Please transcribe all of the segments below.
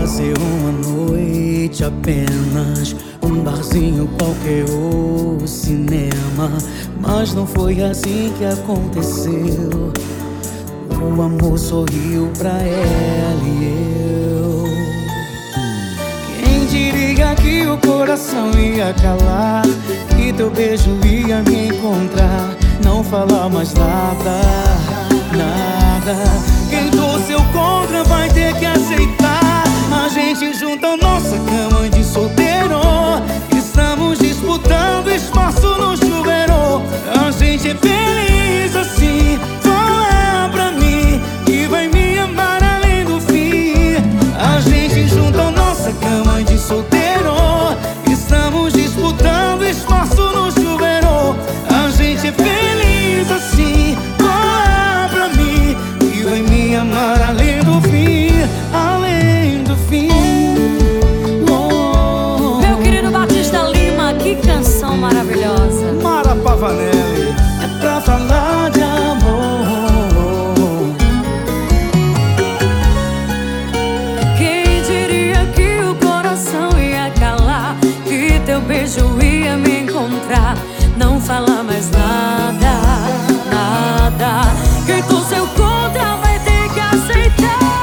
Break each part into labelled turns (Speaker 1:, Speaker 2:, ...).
Speaker 1: ser uma noite apenas, um barzinho qualquer ou cinema. Mas não foi assim que aconteceu. O amor sorriu pra ela e eu. Quem diria que o coração ia calar, que teu beijo ia me encontrar, não falar mais nada, nada. Quem torceu contra vai ter que aceitar. A gente junta nossa cama de solteiro, estamos disputando espaço no chuveiro. A gente é feliz assim, fala pra mim que vai me amar além do fim. A gente junta nossa cama de solteiro, estamos disputando espaço no chuveiro. A gente é feliz assim, fala pra mim que vai me amar além do fim, além do fim.
Speaker 2: Oh. Meu querido Batista Lima, que canção maravilhosa.
Speaker 1: Mara Pavanelli, é pra falar de amor.
Speaker 2: Quem diria que o coração ia calar, que teu beijo ia me encontrar, não falar mais nada, nada. Quem torceu contra vai ter que aceitar.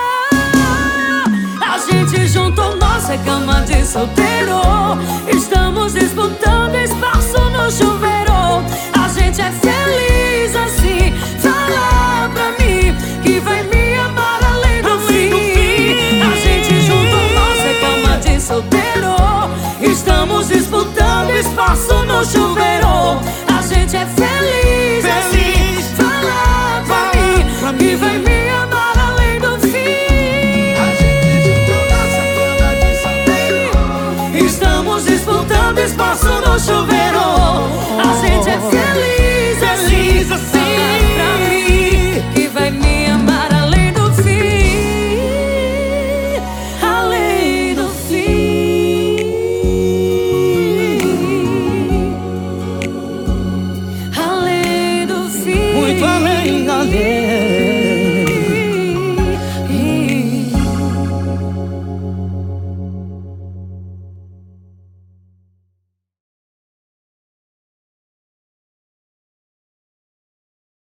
Speaker 2: A gente juntou nossa cama de solteiro, estamos disputando espaço no chuveiro. A gente é feliz assim, fala pra mim que vai me amar além do fim. A gente juntou nossa cama de solteiro, estamos disputando espaço no chuveiro. A gente é feliz assim, fala pra mim que vai me amar além do fim.
Speaker 1: A gente juntou nossa cama de solteiro,
Speaker 2: estamos disputando espaço no chuveiro. A gente é feliz assim,